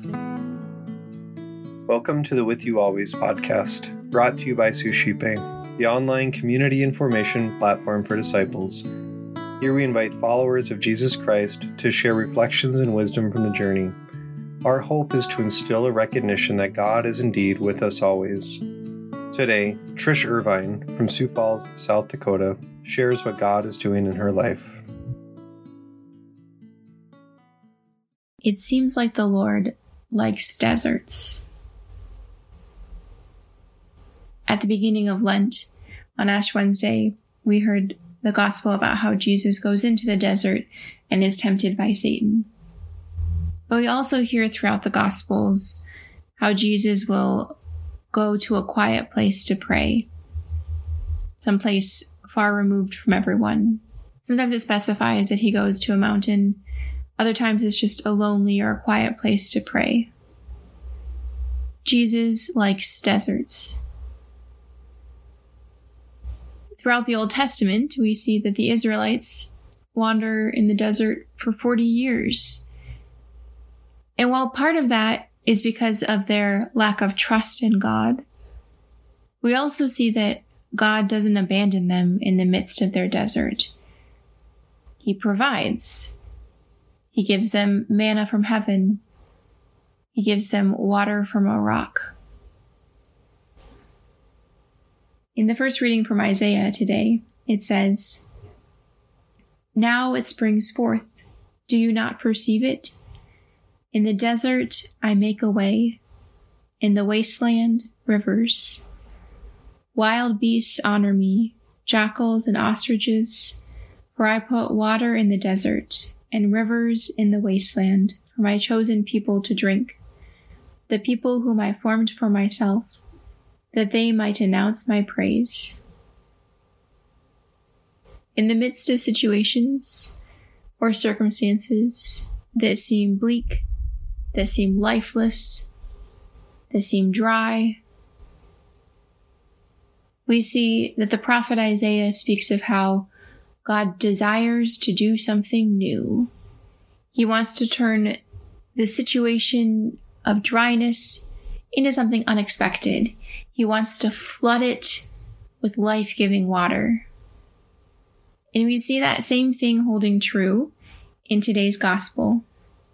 Welcome to the With You Always podcast, brought to you by Suscipe, the online community information platform for disciples. Here we invite followers of Jesus Christ to share reflections and wisdom from the journey. Our hope is to instill a recognition that God is indeed with us always. Today, Trish Irvine from Sioux Falls, South Dakota, shares what God is doing in her life. It seems like the Lord likes deserts. At the beginning of Lent, on Ash Wednesday, we heard the gospel about how Jesus goes into the desert and is tempted by Satan. But we also hear throughout the Gospels how Jesus will go to a quiet place to pray, someplace far removed from everyone. Sometimes it specifies that he goes to a mountain. Other times it's just a lonely or a quiet place to pray. Jesus likes deserts. Throughout the Old Testament, we see that the Israelites wander in the desert for 40 years. And while part of that is because of their lack of trust in God, we also see that God doesn't abandon them in the midst of their desert. He provides. He gives them manna from heaven. He gives them water from a rock. In the first reading from Isaiah today, it says, "Now it springs forth. Do you not perceive it? In the desert I make a way. In the wasteland, rivers. Wild beasts honor me, jackals and ostriches, for I put water in the desert and rivers in the wasteland for my chosen people to drink, the people whom I formed for myself, that they might announce my praise." In the midst of situations or circumstances that seem bleak, that seem lifeless, that seem dry, we see that the prophet Isaiah speaks of how God desires to do something new. He wants to turn the situation of dryness into something unexpected. He wants to flood it with life-giving water. And we see that same thing holding true in today's gospel.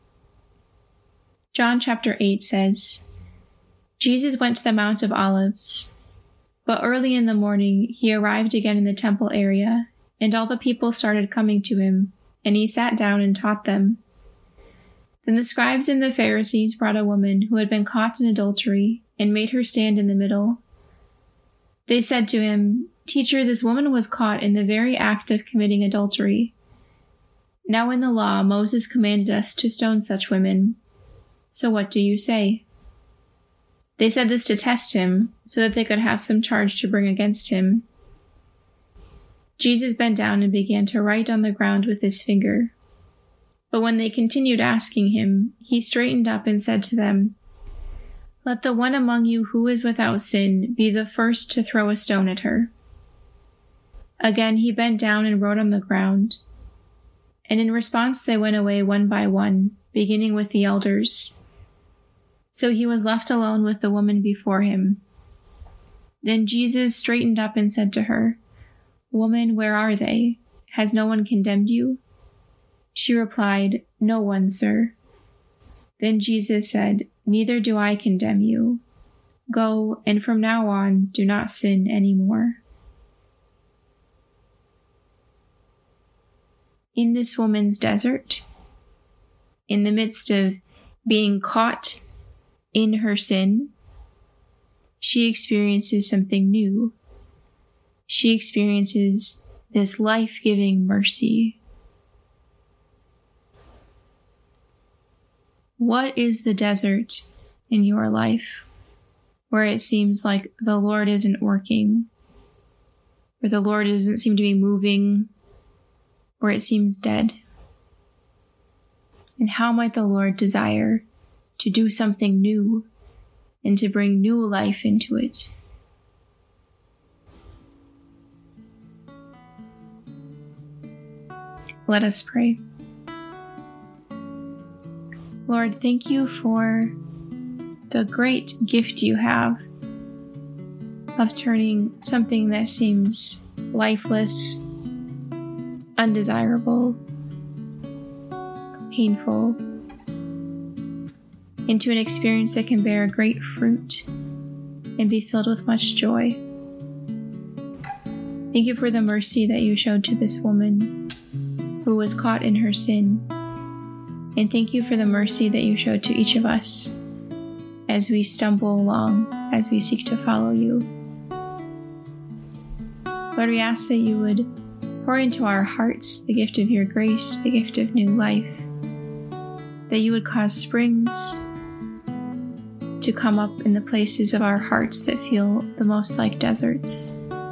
John chapter 8 says, "Jesus went to the Mount of Olives, but early in the morning he arrived again in the temple area, and all the people started coming to him, and he sat down and taught them. Then the scribes and the Pharisees brought a woman who had been caught in adultery and made her stand in the middle. They said to him, 'Teacher, this woman was caught in the very act of committing adultery. Now in the law, Moses commanded us to stone such women. So what do you say?' They said this to test him, so that they could have some charge to bring against him. Jesus bent down and began to write on the ground with his finger. But when they continued asking him, he straightened up and said to them, 'Let the one among you who is without sin be the first to throw a stone at her.' Again he bent down and wrote on the ground. And in response they went away one by one, beginning with the elders. So he was left alone with the woman before him. Then Jesus straightened up and said to her, 'Woman, where are they? Has no one condemned you?' She replied, 'No one, sir.' Then Jesus said, 'Neither do I condemn you. Go, and from now on do not sin anymore.'" In this woman's desert, in the midst of being caught in her sin, she experiences something new. She experiences this life-giving mercy. What is the desert in your life where it seems like the Lord isn't working, where the Lord doesn't seem to be moving, where it seems dead? And how might the Lord desire to do something new and to bring new life into it? Let us pray. Lord, thank you for the great gift you have of turning something that seems lifeless, undesirable, painful, into an experience that can bear great fruit and be filled with much joy. Thank you for the mercy that you showed to this woman who was caught in her sin. And thank you for the mercy that you showed to each of us as we stumble along, as we seek to follow you. Lord, we ask that you would pour into our hearts the gift of your grace, the gift of new life, that you would cause springs to come up in the places of our hearts that feel the most like deserts,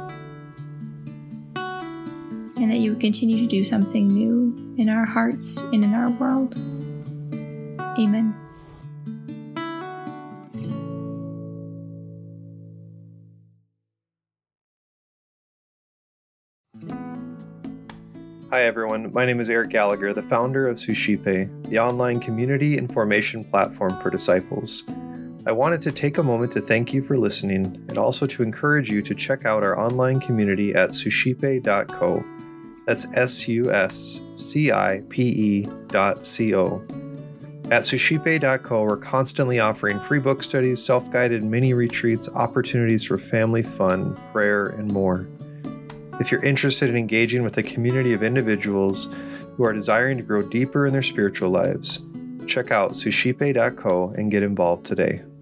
and that you would continue to do something new in our hearts and in our world. Amen. Hi everyone, my name is Eric Gallagher, the founder of Suscipe, the online community and formation platform for disciples. I wanted to take a moment to thank you for listening and also to encourage you to check out our online community at suscipe.co. That's suscipe.co. At suscipe.co, we're constantly offering free book studies, self-guided mini retreats, opportunities for family fun, prayer, and more. If you're interested in engaging with a community of individuals who are desiring to grow deeper in their spiritual lives, check out suscipe.co and get involved today.